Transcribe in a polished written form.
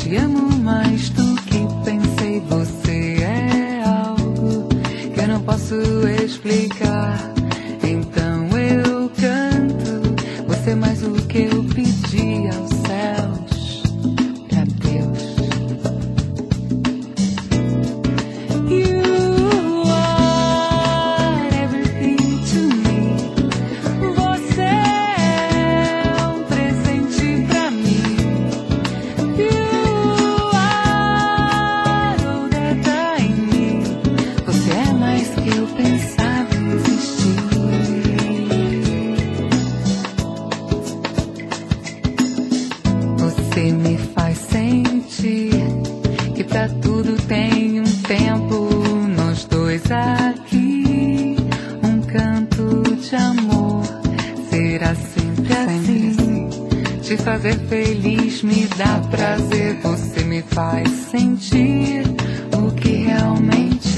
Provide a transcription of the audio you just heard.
te amo mais do que pensei. Você é algo que eu não posso explicar. Então eu canto, você é mais do que eu pedi aos céus, pra Deus. You are everything to me. Você é um presente pra mim. You are all that I need. Você é mais que eu pensava existir. Você me faz sentir que pra tudo tem um tempo. Nós dois aqui, um canto de amor. Será sempre assim. Te fazer feliz me dá prazer. Você me faz sentir o que realmente